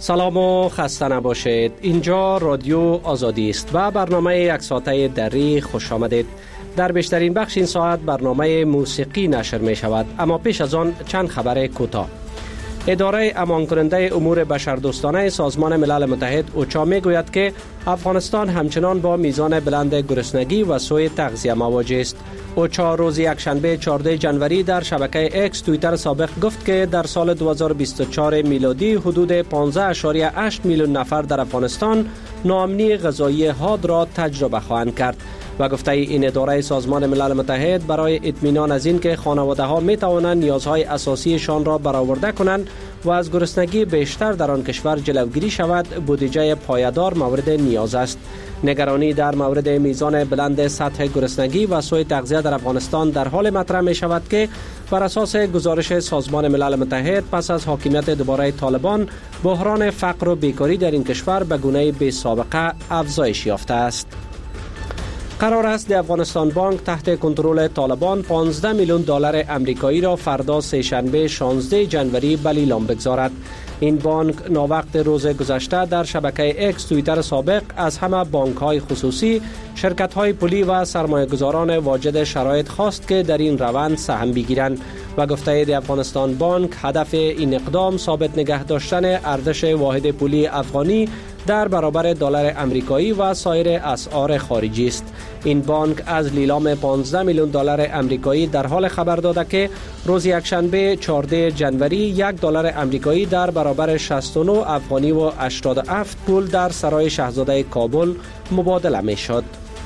سلام و خسته نباشید. اینجا رادیو آزادی است و برنامه یک ساعته دری خوش آمدید. در بیشترین بخش این ساعت برنامه موسیقی نشر می شود، اما پیش از آن چند خبر کوتاه. اداره امان کننده امور بشردوستانه سازمان ملل متحد اوچا می گوید که افغانستان همچنان با میزان بلند گرسنگی و سوء تغذیه مواجه است. اوچا روز یکشنبه 14 جنوری در شبکه اکس توییتر سابق گفت که در سال 2024 میلادی حدود 15.8 میلیون نفر در افغانستان ناامنی غذایی حاد را تجربه خواهند کرد و گفته این اداره سازمان ملل متحد برای اطمینان از این که خانواده ها می توانند نیازهای اساسیشان را برآورده کنند و از گرسنگی بیشتر در آن کشور جلوگیری شود، بودجه پایدار مورد نیاز است. نگرانی در مورد میزان بلند سطح گرسنگی و سوء تغذیه در افغانستان در حال مطرح می شود که بر اساس گزارش سازمان ملل متحد پس از حاکمیت دوباره طالبان، بحران فقر و بیکاری در این کشور به گونه بی سابقه افزایش یافته است. قرار است د افغانستان بانک تحت کنترل طالبان 15 میلیون دلار امریکایی را فردا سه‌شنبه 16 جنوری به لیلام بگذارد. این بانک ناوقت روز گذشته در شبکه اکس توییتر سابق از همه بانک‌های خصوصی، شرکت‌های پولی و سرمایه‌گذاران واجد شرایط خواست که در این روند سهم بگیرند و گفته د افغانستان بانک هدف این اقدام ثابت نگه داشتن ارزش واحد پولی افغانی در برابر دلار امریکایی و سایر اسعار خارجی است. این بانک از لیلام 15 میلیون دلار امریکایی در حال خبر داده که روز یکشنبه 14 جنوری یک دلار امریکایی در برابر 69 افغانی و 87 پول در سرای شاهزاده کابل مبادله می شد.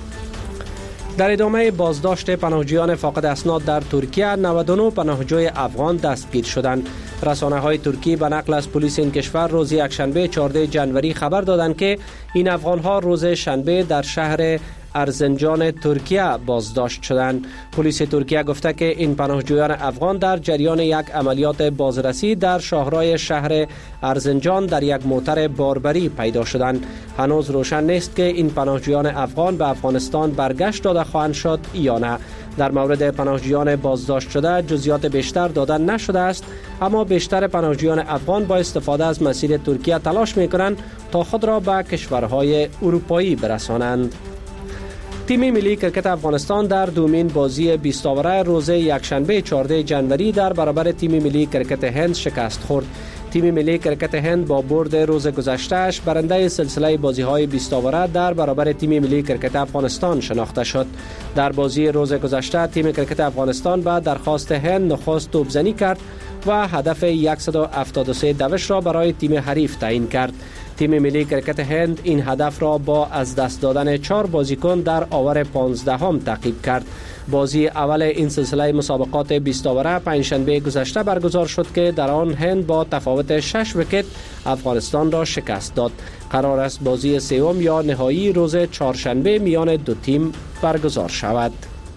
در ادامه بازداشت پناهجویان فاقد اسناد در ترکیه، 99 پناهجوی افغان دستگیر شدند. رسانه‌های ترکی به نقل از پلیس این کشور روز یکشنبه 14 جنوری خبر دادند که این افغان‌ها روز شنبه در شهر ارزنجان ترکیه بازداشت شدند. پلیس ترکیه گفته که این پناهجویان افغان در جریان یک عملیات بازرسی در شاهرای شهر ارزنجان در یک موتر باربری پیدا شدند. هنوز روشن نیست که این پناهجویان افغان به افغانستان برگشت داده خواهند شد یا نه. در مورد پناهجویان بازداشت شده جزئیات بیشتر داده نشده است، اما بیشتر پناهجویان افغان با استفاده از مسیر ترکیه تلاش می‌کنند تا خود را به کشورهای اروپایی برسانند. تیم ملی کرکت افغانستان در دومین بازی 20 اوره روز یکشنبه 14 جنوری در برابر تیم ملی کرکت هند شکست خورد. تیم ملی کرکت هند با برد روز گذشته‌اش برنده سلسله بازی‌های 20 اوره در برابر تیم ملی کرکت افغانستان شناخته شد. در بازی روز گذشته تیم کرکت افغانستان به درخواست هند نخست توپزنی کرد و هدف 173 دوش را برای تیم حریف تعیین کرد. تیم ملی کرکت هند این هدف را با از دست دادن 4 بازیکن در آور 15 تعقیب کرد. بازی اول این سلسله مسابقات 20 اوره پنجشنبه گذشته برگزار شد که در آن هند با تفاوت 6 ویکت افغانستان را شکست داد. قرار است بازی سوم یا نهایی روز چهارشنبه میان دو تیم برگزار شود.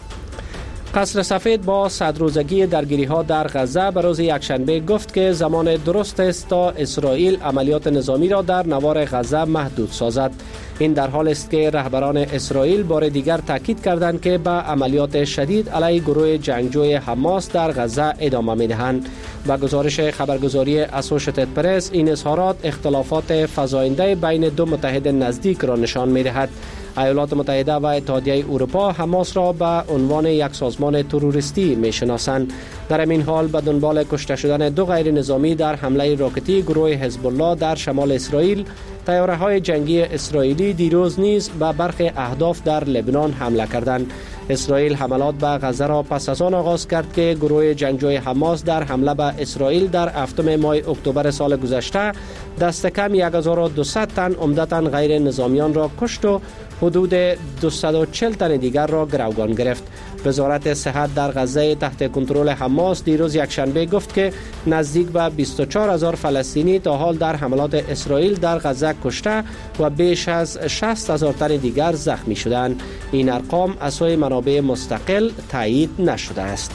قصر سفید با 100 روزگی درگیری‌ها در غزه به روز یکشنبه گفت که زمان درست است تا اسرائیل عملیات نظامی را در نوار غزه محدود سازد. این در حال است که رهبران اسرائیل بار دیگر تاکید کردند که به عملیات شدید علیه گروه جنگجوی حماس در غزه ادامه می‌دهند. با گزارش خبرگزاری اسوشییتد پرس، این اظهارات اختلافات فزاینده بین دو متحد نزدیک را نشان می‌دهد. ایالات متحده و اتحادیه اروپا حماس را به عنوان یک سازمان تروریستی می‌شناسند. در این حال به دنبال کشته شدن دو غیر نظامی در حمله راکتی گروه حزب الله در شمال اسرائیل، طیاره‌های جنگی اسرائیلی دیروز نیز به برخی اهداف در لبنان حمله کردند. اسرائیل حملات به غزه را پس از آن آغاز کرد که گروه جنگجوی حماس در حمله به اسرائیل در هفتم ماه اکتبر سال گذشته دست کم 1200 تن عمدتاً غیر نظامیان را کشت و حدود 240 تن دیگر را گروگان گرفت. وزارت صحت در غزه تحت کنترل حماس دیروز یکشنبه گفت که نزدیک به 24,000 فلسطینی تا حال در حملات اسرائیل در غزه کشته و بیش از 60,000 تن دیگر زخمی شدند. این ارقام از سوی منابع مستقل تایید نشده است.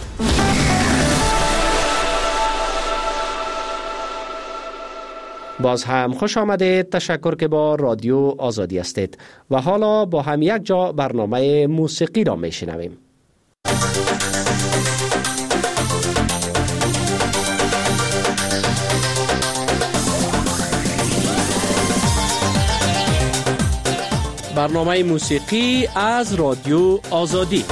باز هم خوش آمدید. تشکر که با رادیو آزادی هستید و حالا با هم یک جا برنامه موسیقی را میشنویم. برنامه موسیقی از رادیو آزادی.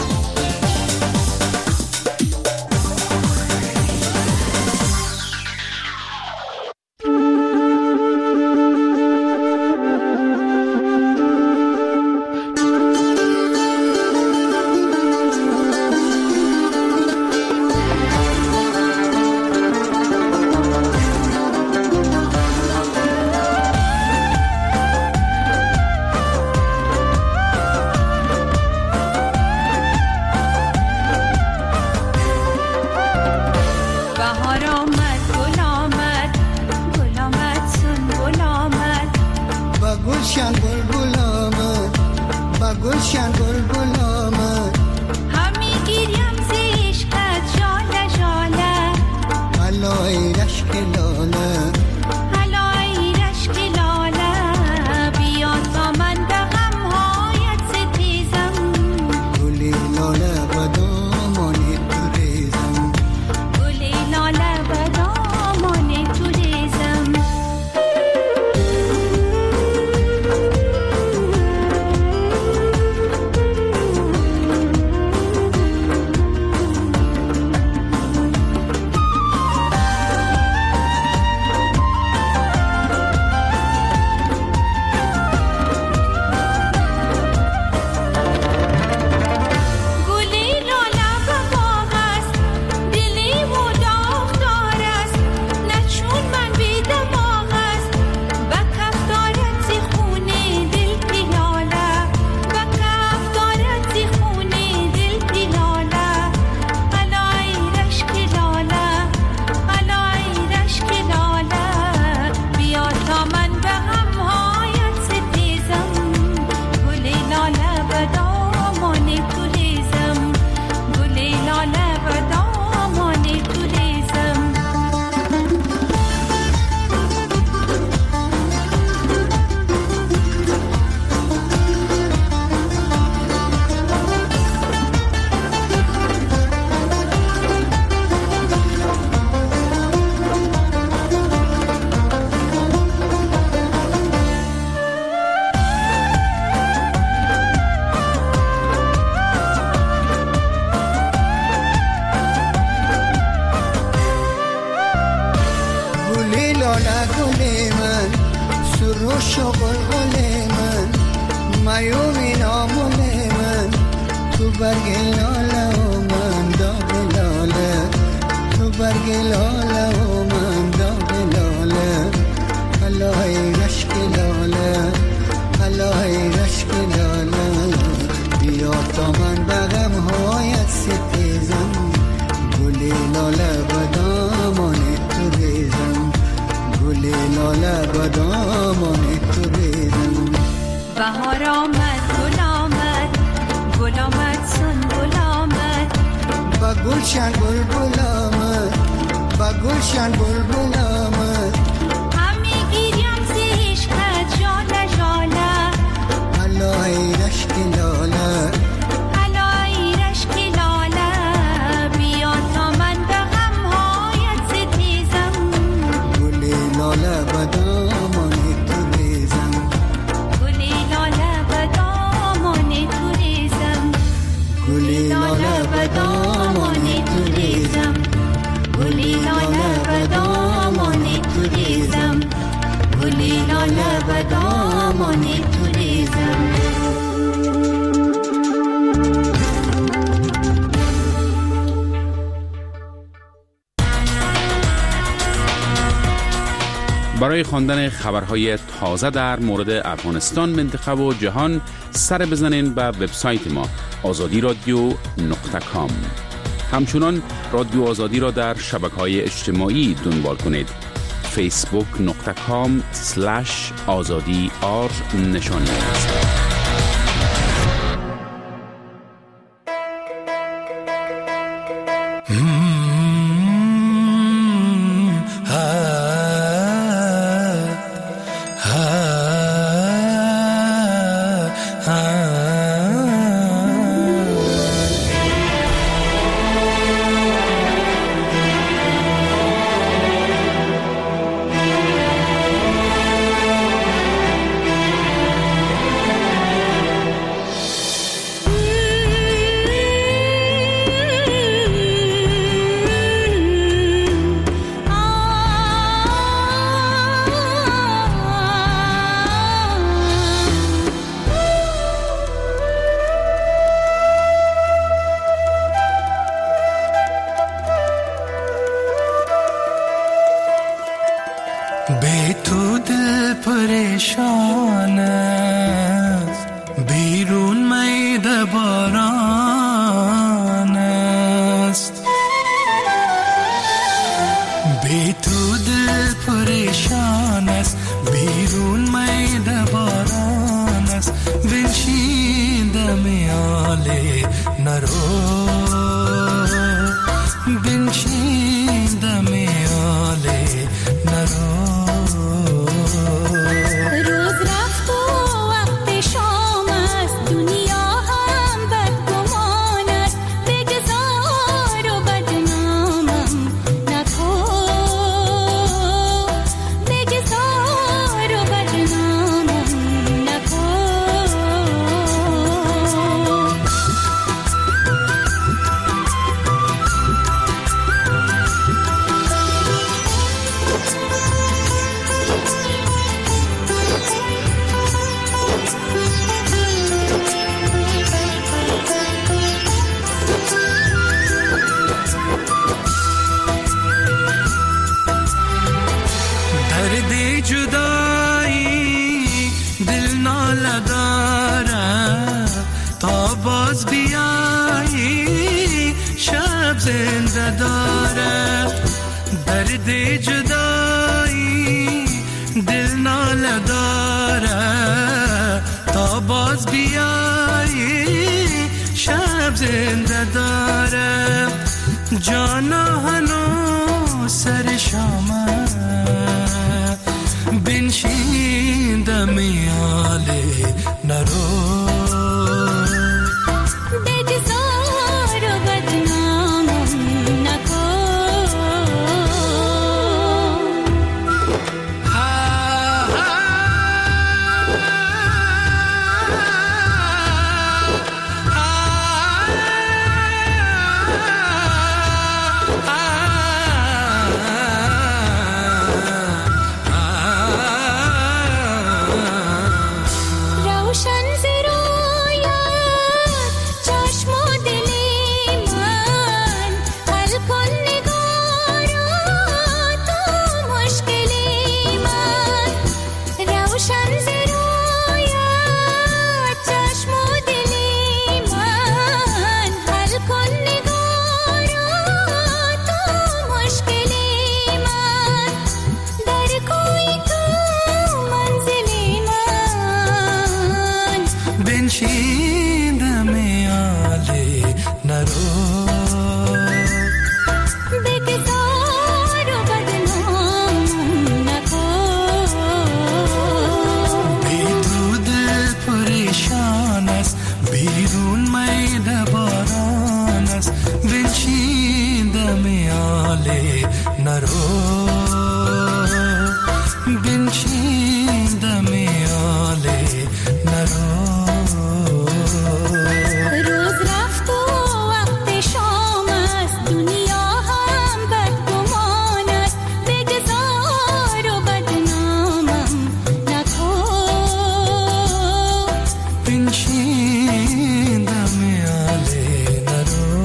بهار آمد گل آمد گل آمد سنبل آمد با گلشن بلبل آمد با گلشن بلبل آمد همی گیریم ز عشقت ژاله ژاله الله ای رشک لاله الله ای رشک لاله بیا تا من به غمهایت ستیزم گل لاله بدامان تو ریزم گل لاله بدامان تو ریزم گل لاله بدامان تو ریزم گل لاله بدامان تو ریزم گل لاله بدامان تو ریزم. برای خواندن خبرهای تازه در مورد افغانستان، منطقه و جهان سر بزنین به وبسایت ما azadi.radio.com. همچنان رادیو آزادی را در شبکه‌های اجتماعی دنبال کنید. facebook.com/azadi_r نشانی است. پریشان است، بیرون میده باران است. بی تو دل پریشان است، بیرون میده باران است. بنشینده میاله نرو، بنشینده میاله نرو. روز رفت و وقت شام است، دنیا هم بدگمان است. بگذار و بدنامم نکن، بگذار و بدنامم نکن. درد جدایی دل ناله داره، تا باز بیایی شب زنده داره. درد جدایی دل ناله داره، تا باز بیایی شب زنده داره. جانا هنوز سر شامه، بنشینده میاله نرو. بگذار و بدنامم نکن. روشن ز رویت چشم و دل من، حل کن نگارا تو مشکل من. روشن ز رویت چشم و دل من، حل کن نگارا تو مشکل من. در کوی تو منزل من، بنشینده میاله نرو. بگذار و بدنامم نکن. بی تو دل پریشان است، بیرون میده باران است. بنشینده میاله نرو، بنشینده میاله نرو. روز رفت و وقت شام است، دنیا هم بدگمان است. بگذار و بدنامم نکن. بنشینده میاله نرو.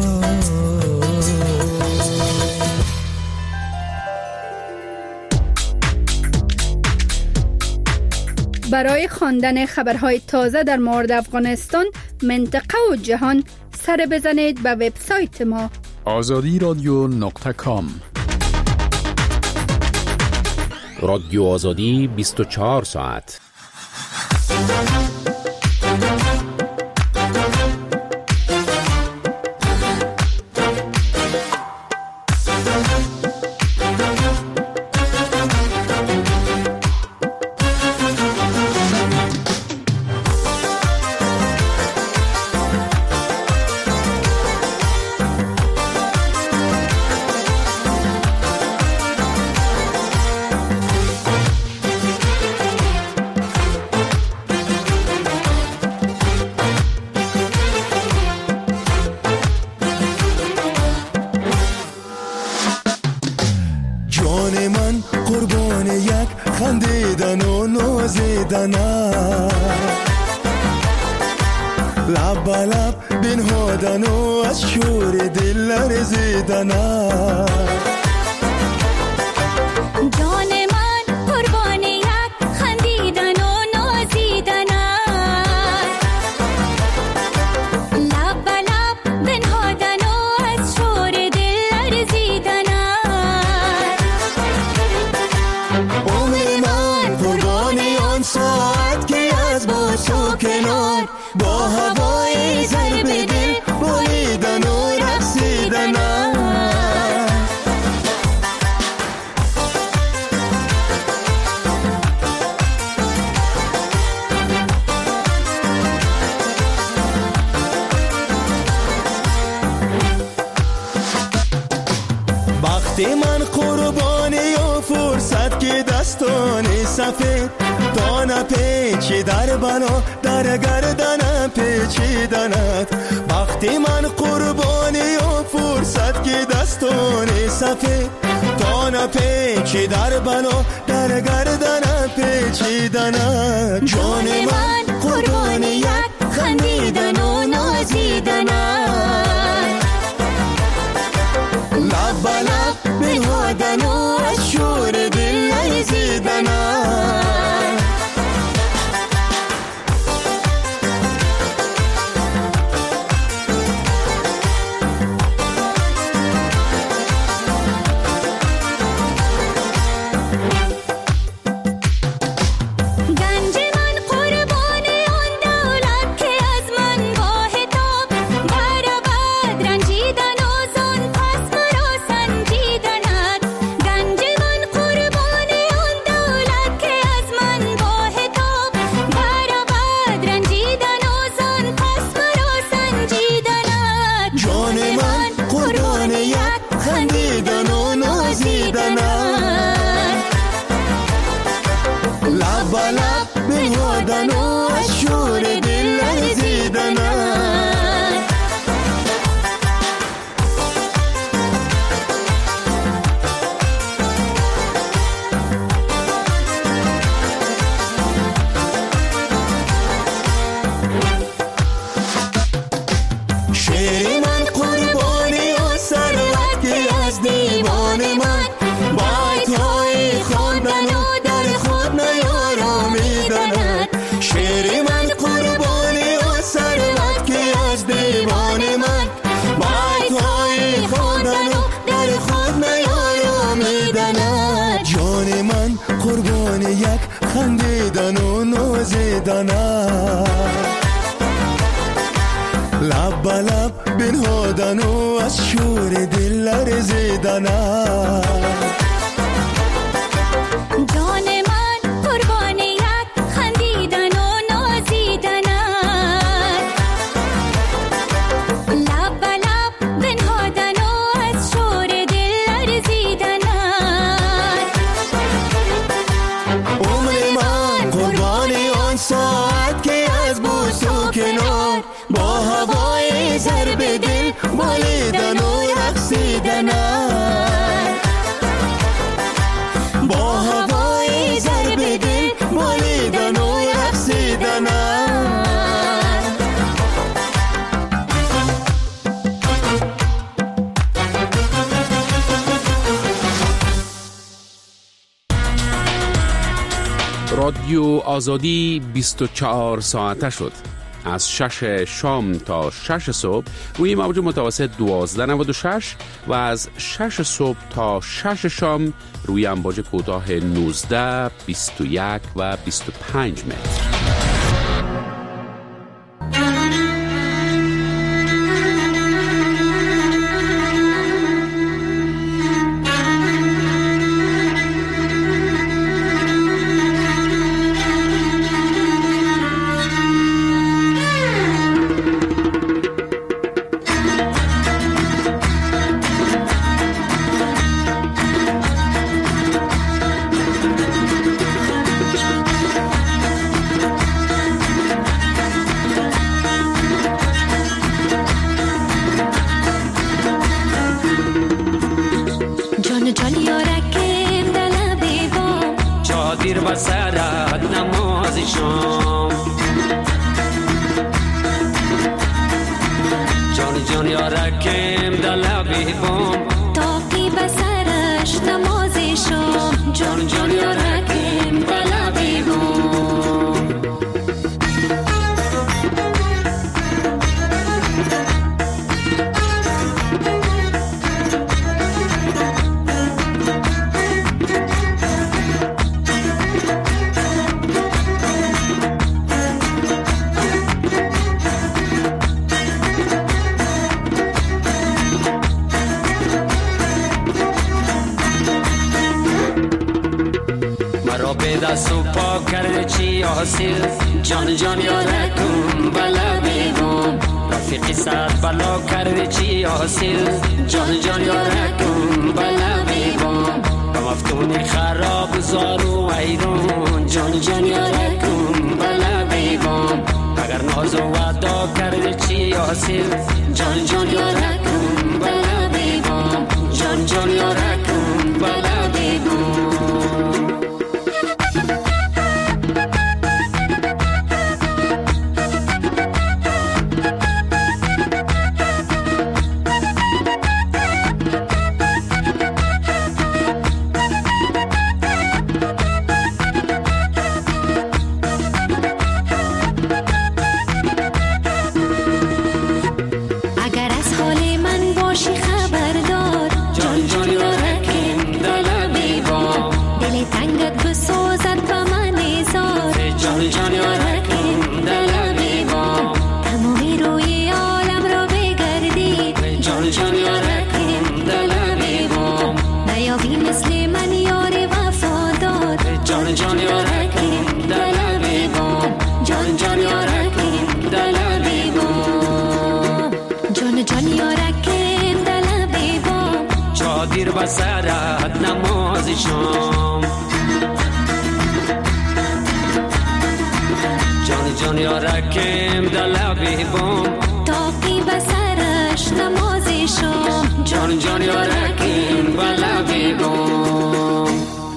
برای خواندن خبرهای تازه در مورد افغانستان، منطقه و جهان سر بزنید به وبسایت ما azadiradyo.com. رادیو آزادی 24 ساعت. خندیدن و نازیدن لب به لب بنهادن و از شور دل لرزیدن جان من قربان یک خندیدن و وقتی من قربانی و فرصت که دستان سفید دانه پیچی در بنا در گردن پیچیدنت وقتی من قربانی و فرصت که دستان سفید دانه پیچی در بنا در گردن پیچیدنت جان من قربانی یک خندیدن و نازیدنت لب به لب بنهادن و از شور دل لرزیدنت خندیدن و نازیدنت لب به لب بنهادن و از شور دل لرزیدنت جان من قربان یک خندیدن و نازیدنت لب به لب بنهادن و از شور دل لرزیدنت ساعت که از بوس و کنار با هوای ضرب دل بالیدن و رقصیدن با هوای ضرب دل بالیدن و رقصیدن رادیو آزادی 24 ساعته شد. از 6 شام تا 6 صبح روی موج متوسط 1296 و از 6 صبح تا 6 شام روی امواج کوتاه 19 21 و 25 متر. دیر و سرد نماز شام جان جان یارکم دلبی بام تاقی بسرش نماز شام جان جان یارکم دلبی بام دست و پا کرده چی حاصل جان جان یارکم بلا بیگم رفیقی صد بلا کرده چی حاصل جان جان یارکم بلا بیگم مفتونی خراب زارو ویرون جان جان یارکم بلا بیبام اگر ناز و وعدا کرده چی حاصل جان جان یارکم بلا بیبام جان جان یارکم بلا بیبام دیر بسرت نماز شام جان جان یارکم دلبی بام تاقی بسرش نماز شام جان جان یارکم بلبی بام.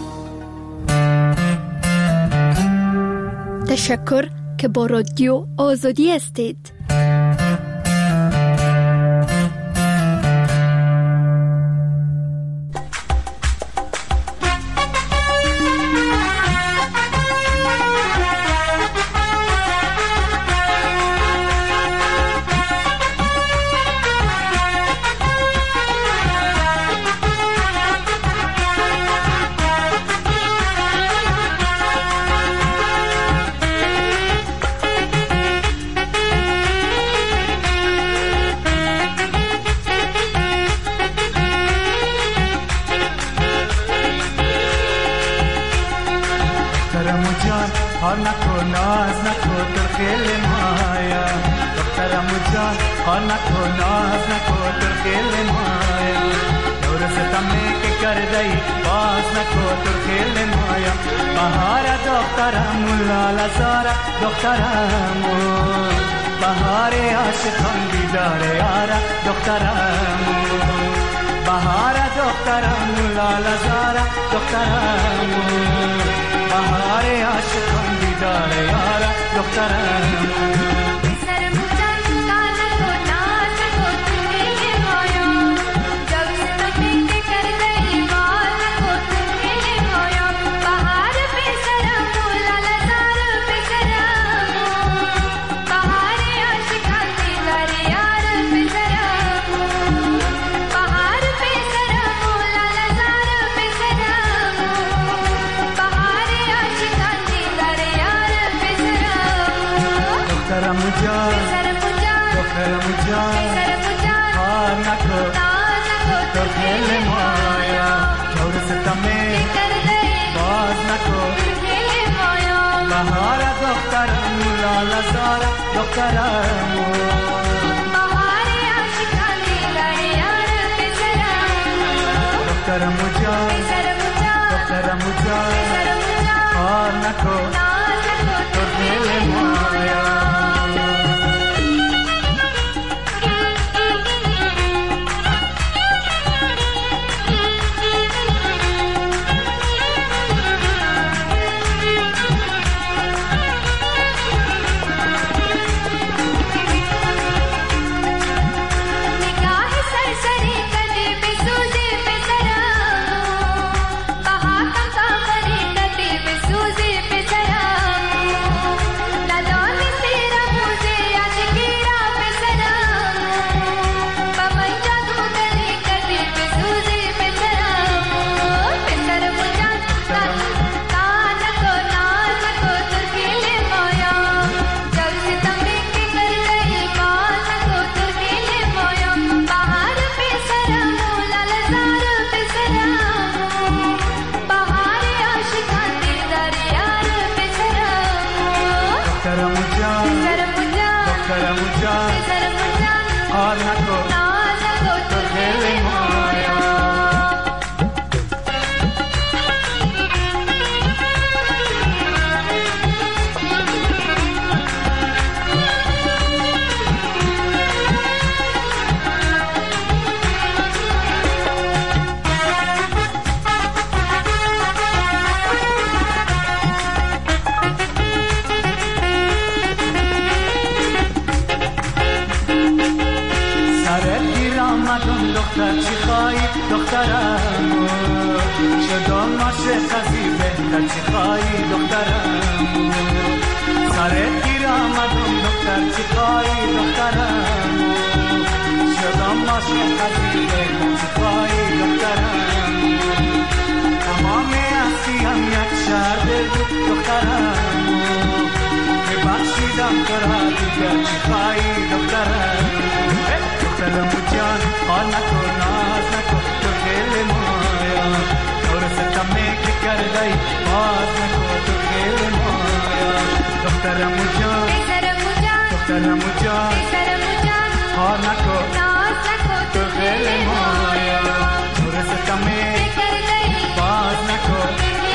تشکر که با رادیو آزادی هستید. और नको नाज नको तो खेल माया डॉक्टर मुझान और नको नाज नको तो खेल माया और से तमे के कर दई बास नको तो खेल माया बहारा डॉक्टर मुल्ला लसारा डॉक्टर मो बहारे आशिकां दीदार यारा डॉक्टर मो बहारा डॉक्टर मुल्ला लसारा डॉक्टर मो बहारे आशिकां दीदार यारा डॉक्टर सर मुझा काला को नाच को तुझे होयो जब तक कर गई बात को तुझे होयो बहार पे सरा मुला लजार पे सरा बहारे आशिकां दीदार यार पे सरा बहार पे सरा मुला लजार पे सरा बहारे आशिकां दीदार यार पे सरा डॉक्टर मुझा हार नको तो खेल माया छोड़ से तमे बाज नको बहारा डॉक्टर मुला लसारा डॉक्टर मो बहारे आशिकां दीदार यार पे सरा डॉक्टर मुझा हार नको तो खेल माया निगाह सरसरी कदे पे सूझे पे सरा آمدم دختر چی خواهی دخترم شدم عاشقی بهتر چی خواهی دخترم سرت گیر آمدم دختر چی خواهی دخترم شدم عاشقی بهتر چی خواهی دخترم تمام هستیم یک شهر دل دخترم بخشیدم تو را دیگر چی خواهی دخترم دخترم جان حال نکن ناز نکن تو خیلی مایا دور ستمه که کرده ای باز نکن تو خیلی مایا دخترم جان دخترم جان حال نکن ناز نکن تو خیلی مایا دور ستمه باز نکن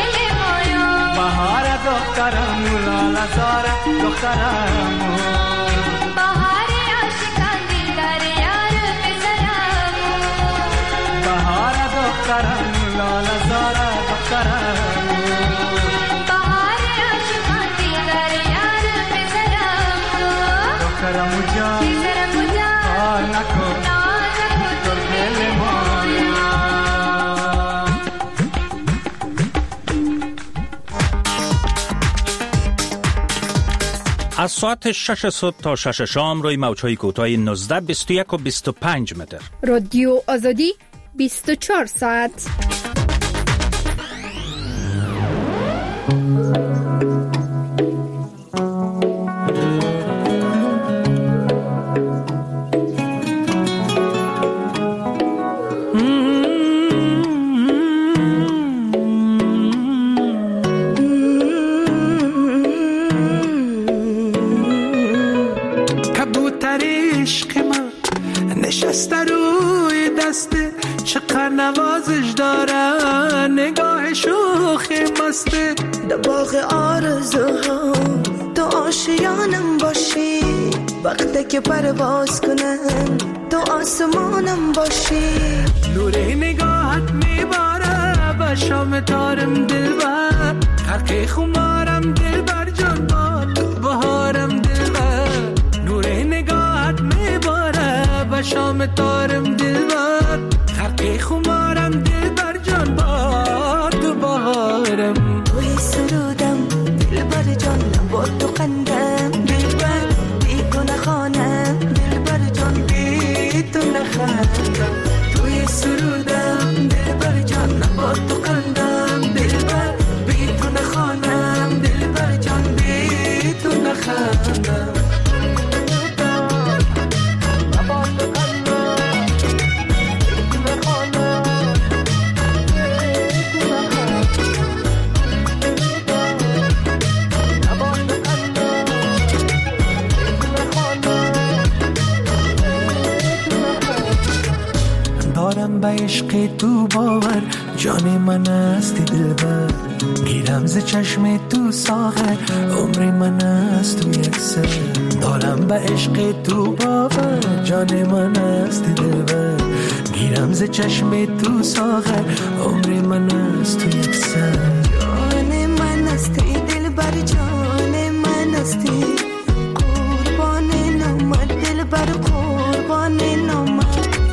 بهار دخترم لالا زار دخترم بهار عاشقان دیدار یار بزرم بهار دخترم لالا زار دخترم بهار عاشقان دیدار یار بزرم دخترم جان حال نکن تو خیلی مایا از ساعت 6 صبح تا 6 شام روی موج‌های کوتاه 19 21 و 25 متر. رادیو آزادی 24 ساعت. نشسته روی دسته چقدر نوازش داره نگاه شوخی مسته در باغ آرزوها تو آشیانم باشی وقتی که پرواز کنم تو آسمانم باشی نور نگاهت میباره به شام تارم دلبر هرکی خمارم دلبر جان با تو بهارم دلبر نور نگاهت میباره به شام تارم دلبر هرکی خمارم دلبر جان با تو بهارم توی سرودم دلبر جان با تو قندم دلبر بی تو نخوانم دلبر جان بی تو نخوانم توی سرودم دلبر جان با تو قندم دلبر بی تو نخوانم دلبر جان بی تو نخوانم به عشق تو باور جان من هستی دلبر گیرم ز چشم تو ساغر عمر من است تو یک سر دارم به عشق تو باور جان من هستی دلبر گیرم ز چشم تو ساغر عمر من است تو یک سر جان من هستی دلبر جان من هستی قربان نامت دلبر قربان نامت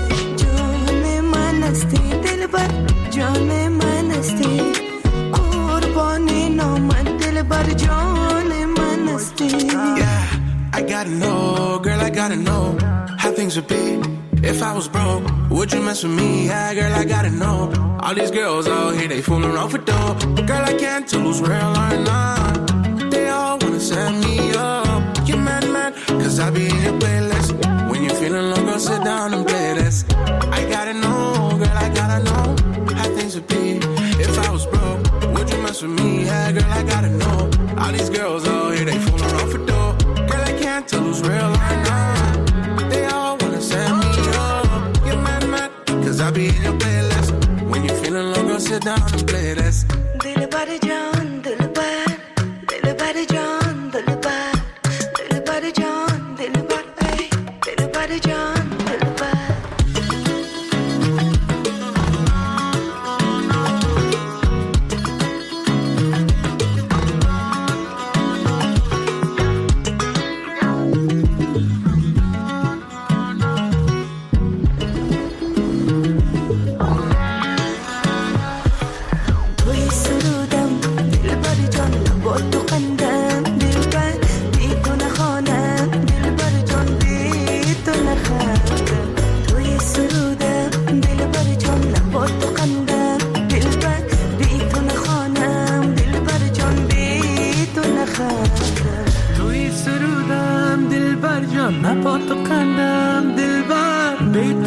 دلبر جان من استی قربان نامت دلبر جان من استی Yeah, I gotta know, girl, I gotta know how things would be if I was broke. Would you mess with me? Yeah, girl, I gotta know. All these girls out here, they fooling off with dough. Girl, I can't tell who's real or not. They all wanna set me up. You mad, cause I be in your playlist. When you're feeling low, girl, sit down and play this. I gotta know, girl, I gotta know how things would be if I was broke. Would you mess with me? Yeah, girl, I gotta know. All these girls out here, they fooling off with dough. Girl, I can't tell who's real or not. They all wanna set me up. You mad, cause I be in your playlist. When you're feeling low, girl, sit down and play this. دلبر جان دلبر دلبر جان دلبر دلبر جان دلبر دلبر جان دلبر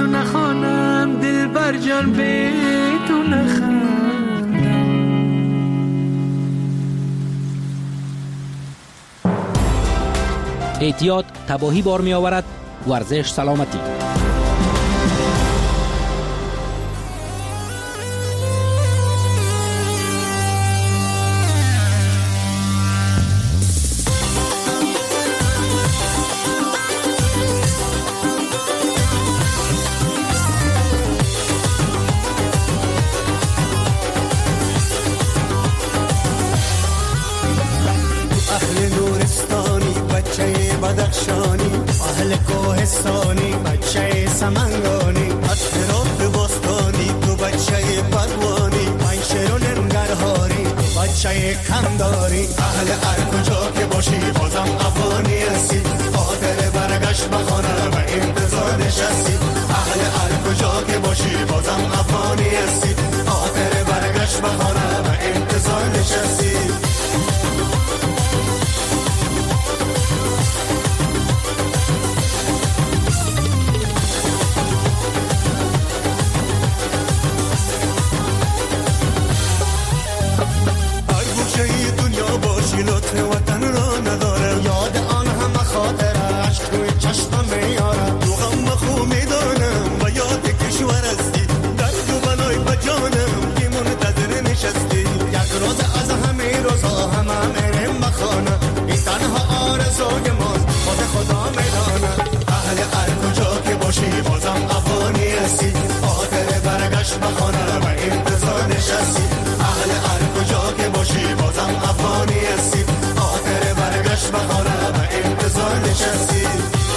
تو نخوانم دل بر جان به تو نخوانم. احتیاط تباهی بار می آورد. ورزش سلامتی. بدخشانی اهل کوهستانی بچه سمنگانی از هرات بستانی تو بچه بدوانی من شیرو ننگرهاری تو بچه کمداری اهل هر کجا که باشی بازم افغانی هستی خاطر برگشت بخانه و انتظار نشستی اهل هر کجا که باشی بازم افغانی هستی خاطر برگشت بخانه و انتظار نشستی لطف وطن را نداره یاد آن همه خاطر عشق روی چشمم میاره تو غم خو میدانم و یاد کشور هستی درد و بلای بجانم که منتظر نشستی یک روز از همه روزا همه میرم بخانه این تنها آرزوی ماست خود خدا میدانه اهل هر کجا که باشی بازم افغانی هستی خاطر برگشت بخانه و انتظار نشستی اهل هر کجا که باشی بازم افغانی هستی خاطر برگشت بخانه و انتظار نشستی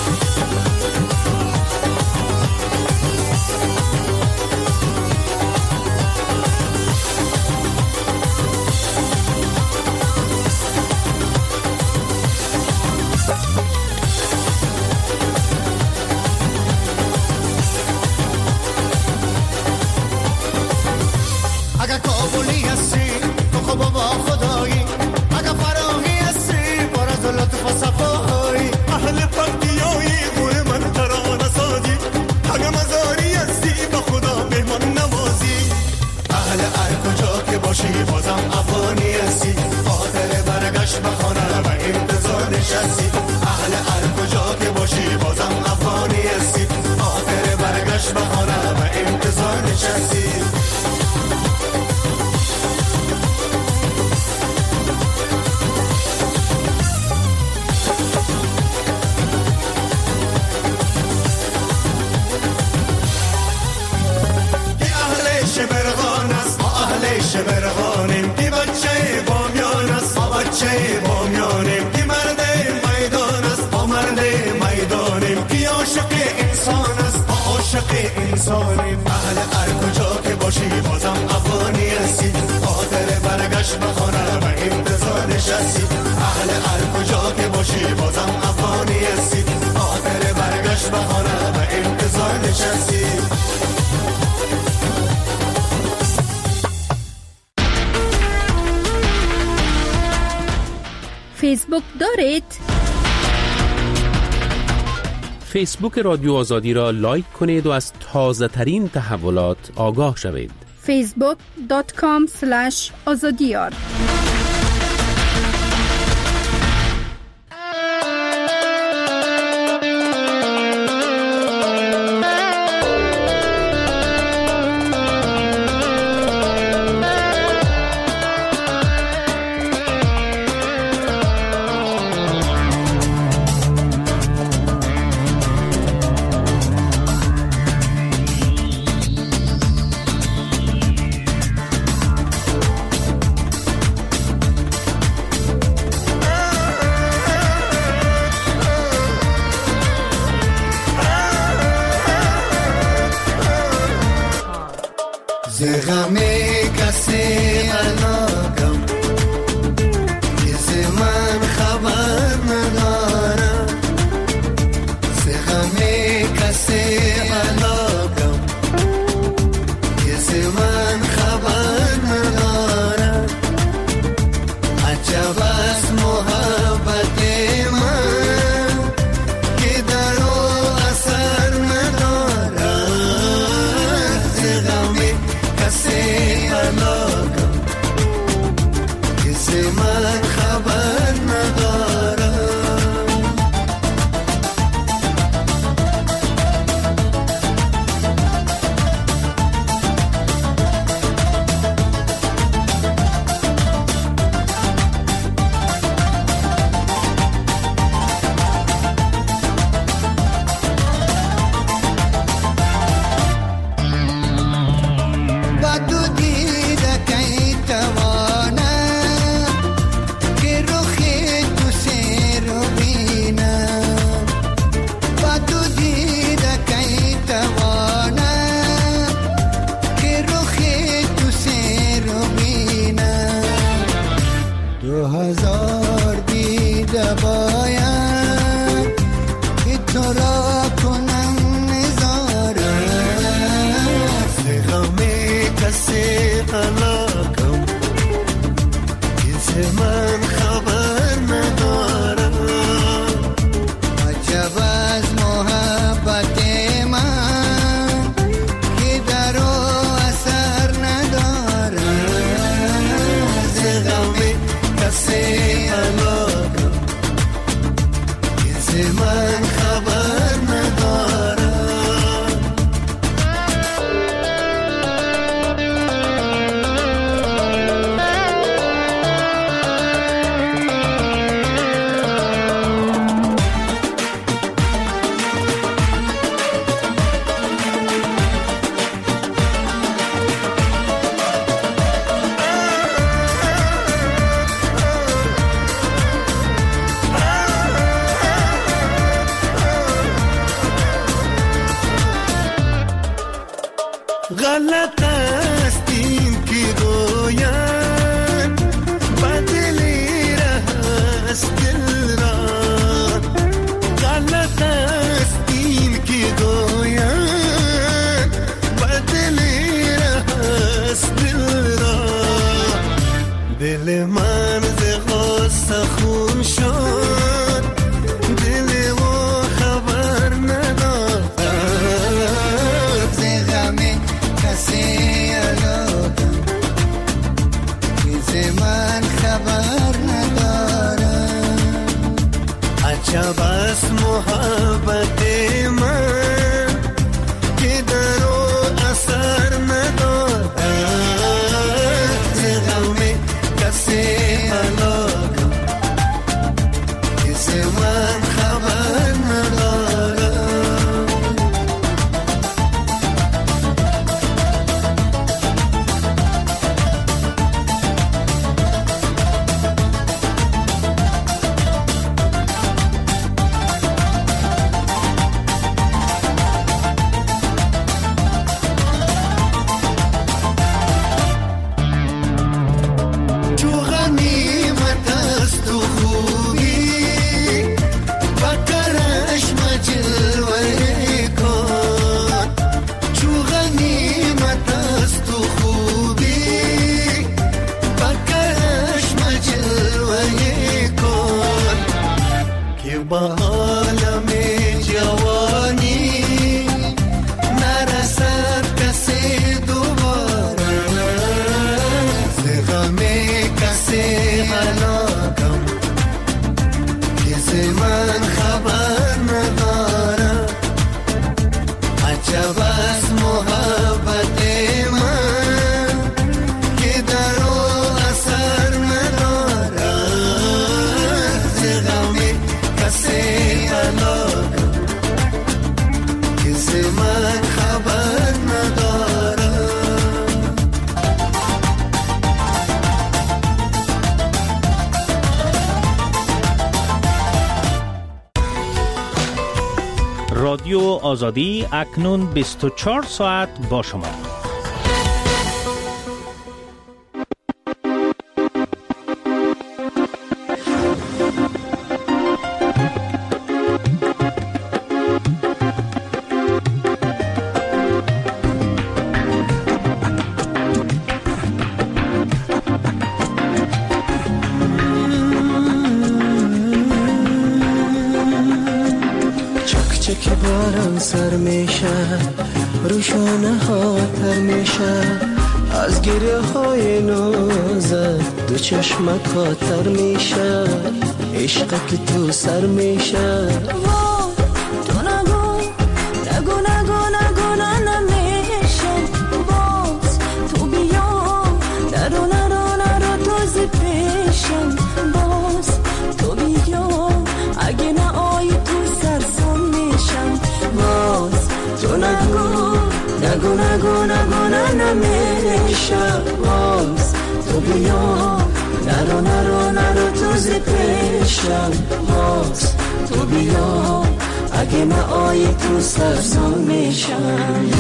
اگر کابلی هستی تو خب با خدایی اگر فراهی هستی پر از لطف و صفایی اهل پکتیایی گوی من ترانه سازی اگر مزاری هستی با خدا مهمان نوازی اهل هر کجا که باشی بازم افغانی هستی خاطر برگشت بخانه و انتظار نشستی اهل هر کجا که باشی بازم افغانی هستی خاطر برگشت بخانه و انتظار نشستی شبرغانیم کی بچه بامیان است با بچه بامیانیم کی مرد میدان است با مرد میدانیم کی عاشق انسان است با عاشق انسانیم اهل هر کجا که باشی بازم افغانی هستی خاطر برگشت بخانه و انتظار نشستی اهل هر کجا که باشی بازم افغانی هستی خاطر برگشت بخانه و انتظار نشستی فیسبوک دارید؟ فیسبوک رادیو آزادی را لایک کنید و از تازه ترین تحولات آگاه شوید. facebook.com/azadiyar زغمه کسی علاقم کسی من خبر ندارم زغمه کسی علاقم کسی من خبر ندارم عجب از محبت من که در او اثر ندارم غلط است این که گویم بدلی است دل را غلط است این که گویم بدلی است دل را دل من ز غصه خون شد دل و خبر ندارد ز غم کسی الان ز من خبر ندارد عجب است محبت من که در او اثر ندارد ز غم کسی الان که ز من خبر ندارد چو غنیمت است و خوبی و کرشم جلوه کن چو غنیمت است و خوبی و کرشم جلوه کن که با عالم جوانی نرسد کسی دوباره ز غم کسی هلاکم که ز من خبر ندارد عجب است محبت من که در او اثر ندارد ز غم کسی هلاکم که ز من خبر ندارد رادیو آزادی اکنون 24 ساعت با شما. که باران سر میشه روشانه ها تر میشه از گریه های نازت دو چشمت خاطر میشه عشق که تو سر میشه تو نگو نگو نگو نگو نمیشم باز تو بیا نرو نرو نرو تازه پیشم باز تو بیا اگه نه آی تو سرسام میشم باز تو نگو نگو نگو نگو نمیشم باز تو بیا نرو نرو نرو تازه پیشم باز تو بیا اگه نه آی تو سرسام میشم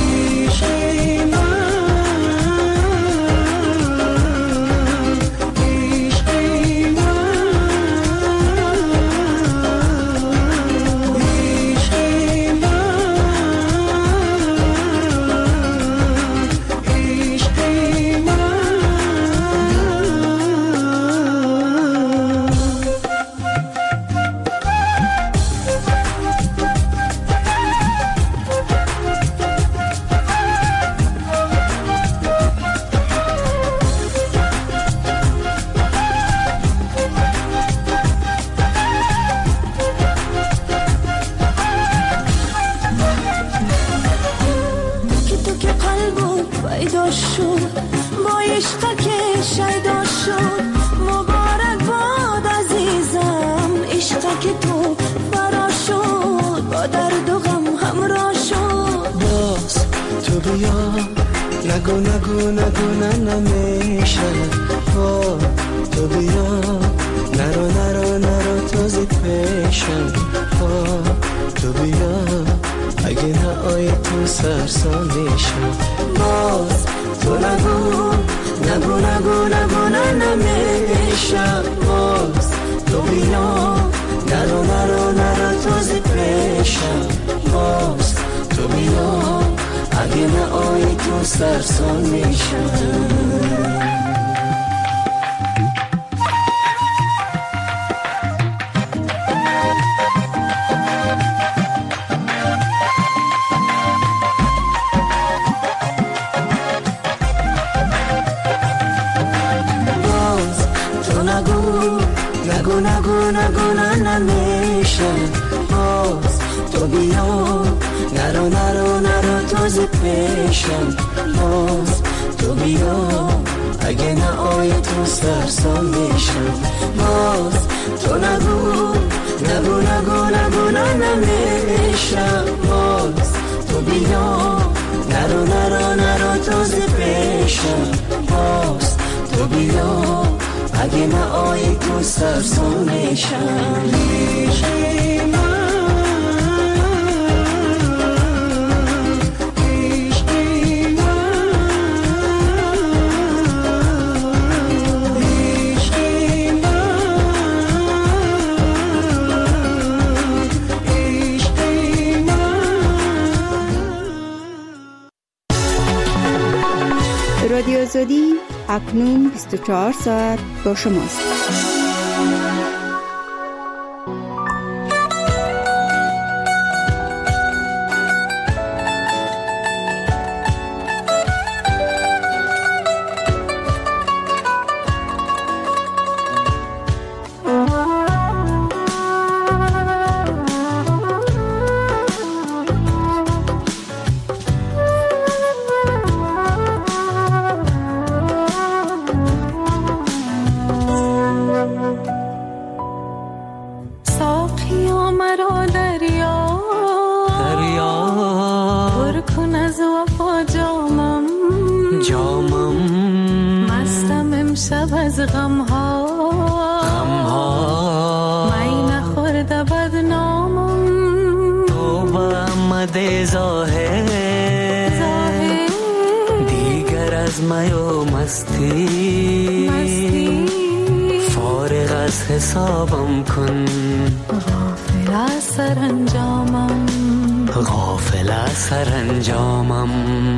نگو نگو نگو نمیشه تو بیا نرو نرو نرو تازه پیشم تو بیا اگه نه آی تو سرسام میشم. باز تو نگو نگو نگو نگو نمیشم. باز تو بیا نرو نرو نرو تو زی پیشم. باز تو بیا اگه نه آی تو سرسام میشم. نگو نگو نگو نمیشم. باز تو بیا نرو نرو نرو تو زی پیشم. باز تو بیا اگه نه آی تو سرسام میشم. باز تو نگو نگو نگو نگو نمیشم. باز تو بیا نرو نرو نرو تو زی پیشم. باز تو بیا اگه نه آی تو سرسام میشم. رادیو آزادی اکنون 24 ساعت با شماست. دیگر از میو مستی فارغ از حسابم کن. غافل از سرانجامم غافل از سرانجامم.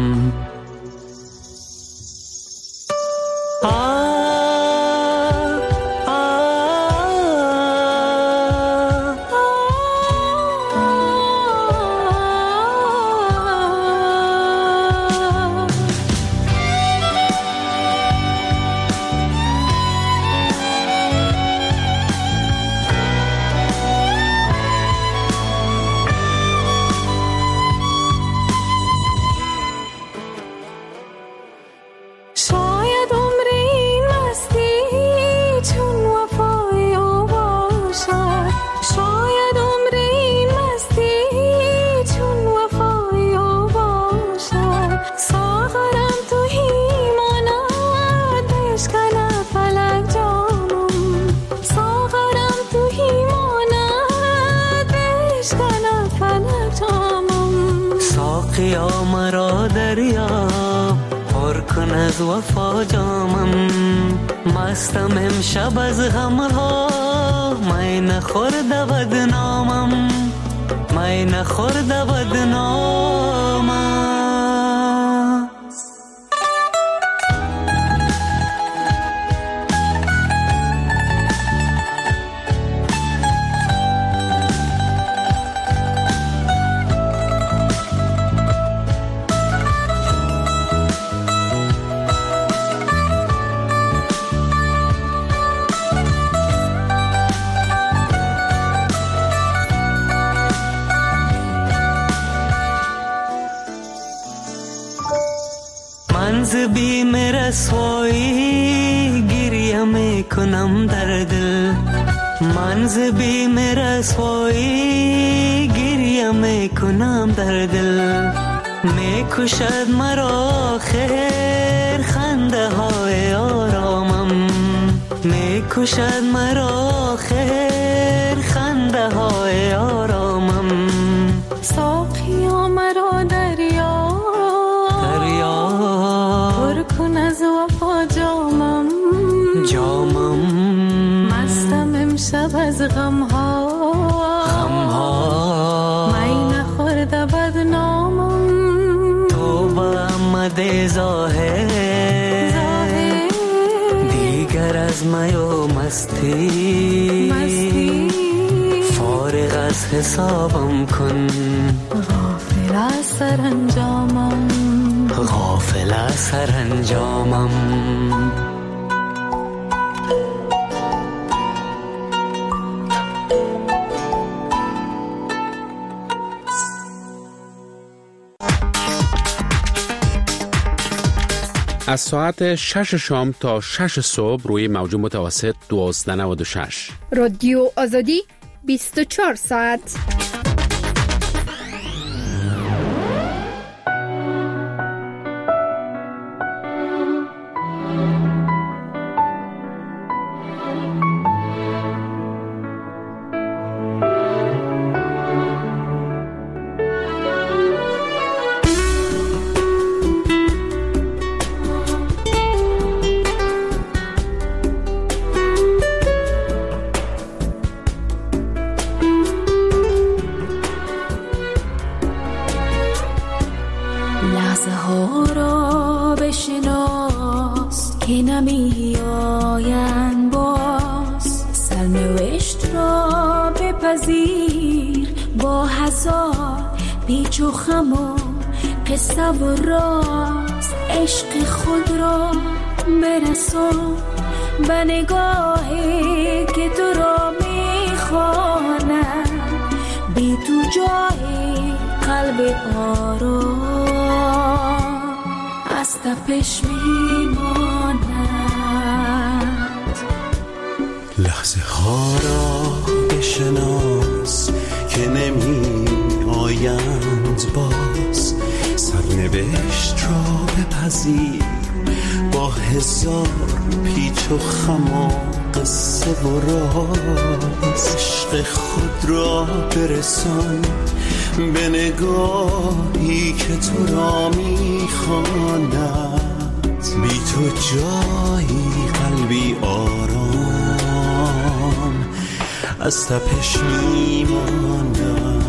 ساقیا مرا دریا پر کن از وفا جامم. مستم امشب از غمها می نخورد بدنامم. می نخورد بدنامم. منز بیم رسوایی گریه میکنم در دل. منز بیم رسوایی گریه میکنم در دل. میکشد مرا خیر خنده های آرامم. میکشد مرا خیر خنده های آرامم. ساقیا از غمها می نخورده بدنامم تو با آمده ظاهر دیگر از می و مستی فارغ از حسابم کن غافل از سرانجامم غافل از سرانجامم از ساعت 6 شام تا 6 صبح روی موج متوسط 1296 رادیو آزادی 24 ساعت. لحظه ها را بشناس که نمی آیند باز سرنوشت را بپذیر با هزار پیچ و خم و قصه و راز عشق خود را برسان به نگاهی که تو را می خواند بی تو جای قلب آرام از تپش می ماند. لحظه ها را بشناس که نمی آیند باز سرنوشت را بپذیر با هزار پیچ و خم و قصه و راز عشق خود را برسان به نگاهی که تو را می‌خواند بی تو جایی قلبی آرام از تپش می‌ماند.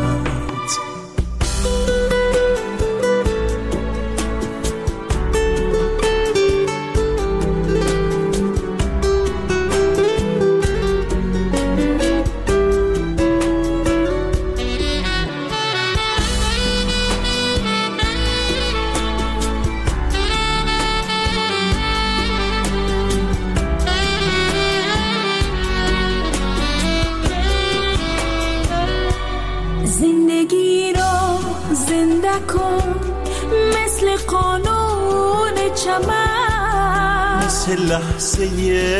زندگی را زنده کن مثل قانون چمن مثل لحظه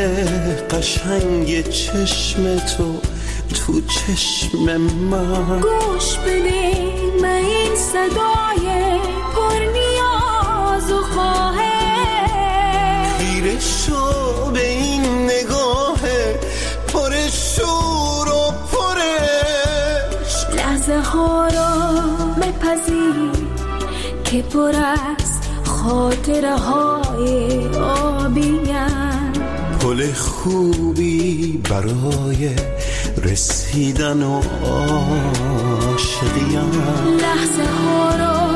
قشنگ چشم تو تو چشم من گوش بده به این صدای پر نیاز و خواهش خیره شو به این نگاه پر شور و پرش لحظه ها را بپذیر که پر از خاطره های آبیم پل خوبی برای رسیدن و عاشقیم لحظه ها را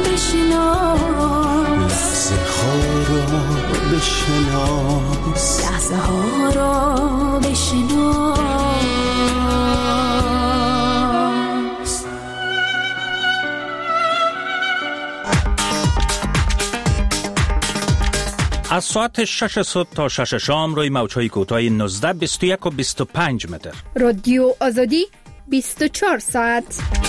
بشناس لحظه ها را بشناس لحظه ها را بشناس. از ساعت 6 صبح تا 6 شام روی موج‌های کوتاه 19 21 و 25 متر رادیو آزادی 24 ساعت.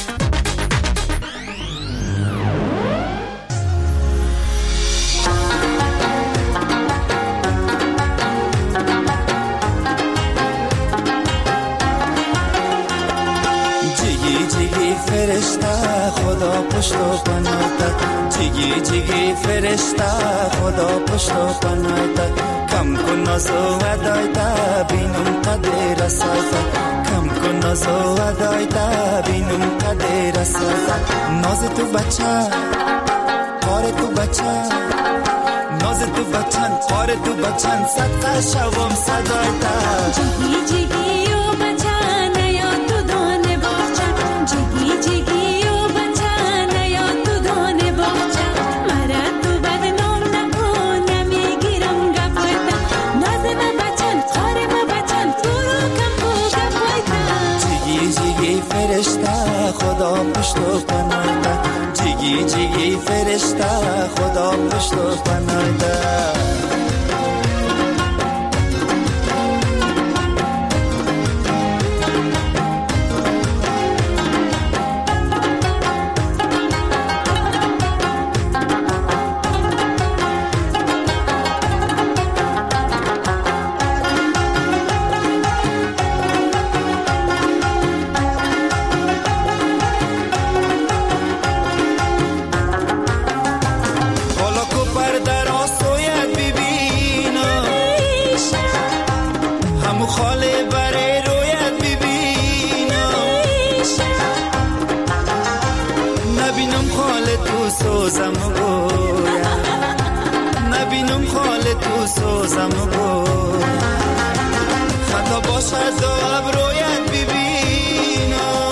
جیگی فرشته خدا پشت و پناهت جیگی فرشته خدا پشت و پناهت کم کن ناز و ودایت بینم قدر رسالت کم کن ناز و ودایت بینم قدر رسالت ناز تو بچه کار تو بچه ناز تو بچن کار تو بچن صدقه شوم صدایت جیگی و بچه خدا پشت و پناه جیگی جیگی فرشته خدا پشت و پناه نبینم خال تو سوزم گویا خطا باشد دو ابرویت ببینم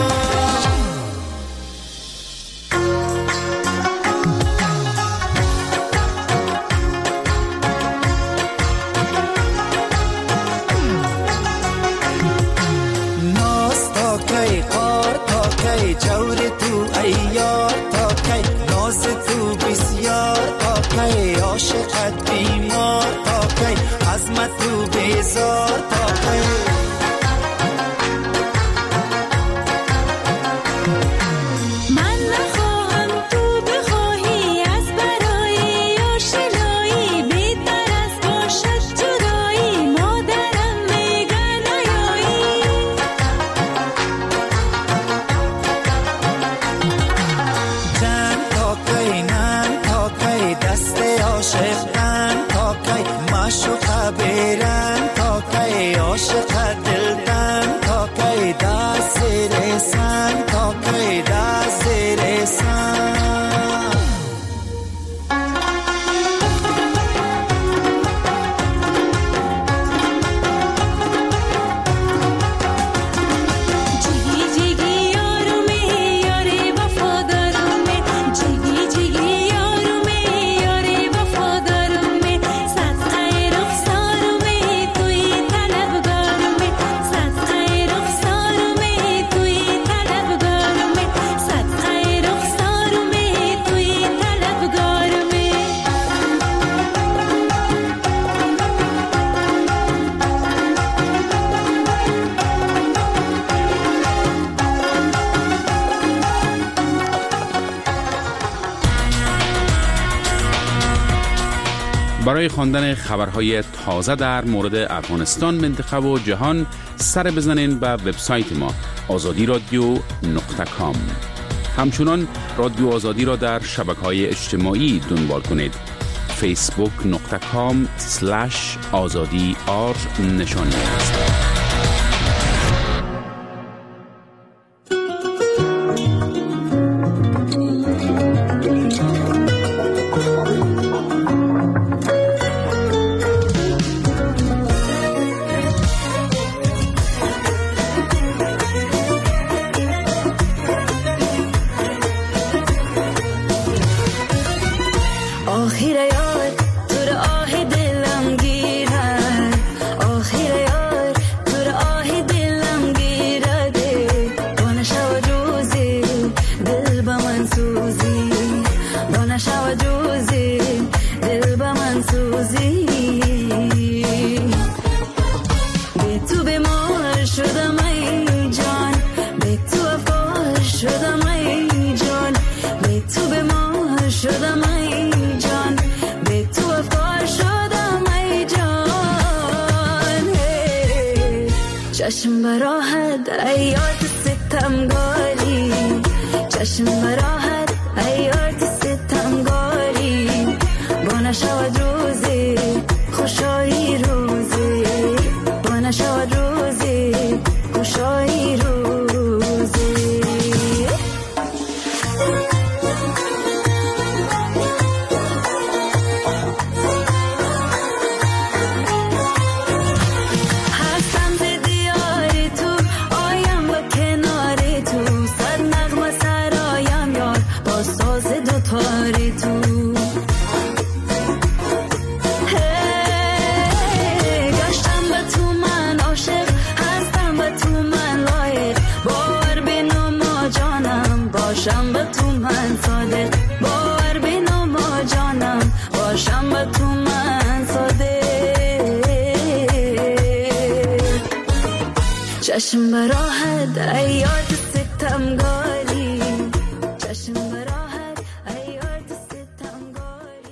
ناز تا کی قار تا کی جور تو ایار تا کی ناز تو بسیار تا کی عاشقت بیمار تا کی عظمت تو بیزار تا کی من نخواهم تو بخواهی از برای آشنایی بهتر از باشد جدایی مادرم میگر نیایی جن تا کی نن تا کی دست عاشقان تا کی معشوقه بیرن تا کی عاشق دلدن تا کی در زیر سنگ تا کی در زیر سنگ جیگی جیگی یارومه یاری وفادارمه جیگی جیگی یارومه یاری وفادارمه صدقه رخسارمه توی طلبگارمه صدقه رخسارمه توی طلبگارمه صدقه رخسارمه توی طلبگارمه برای خواندن خبرهای تازه در مورد افغانستان، منطقه و جهان سر بزنین به وبسایت ما azadi.radio.com. همچنان رادیو آزادی را در شبکه‌های اجتماعی دنبال کنید. facebook.com/azadi_r نشانی است. آخر یار تو را آه دلم گیرد آخر یار تو را آه دلم گیرد با شود روزی دل با من سوزی با شود روزی دل با من سوزی به تو بیمار شدم ای جان به تو افکار شدم ای جان به تو بیمار شدم ای جان به تو افکار شدم ای جان چشم براحت ایات ستمگاری چشم براحت ایات ستمگاری با نشود روزی خوشایی روزی با نشود روزی خوشایی روزی هستم ز دیار تو آیم و کنار تو صد نغمه سرایم یار با ساز دوتار تو باشم با تو من ساده چشم براحت در یاد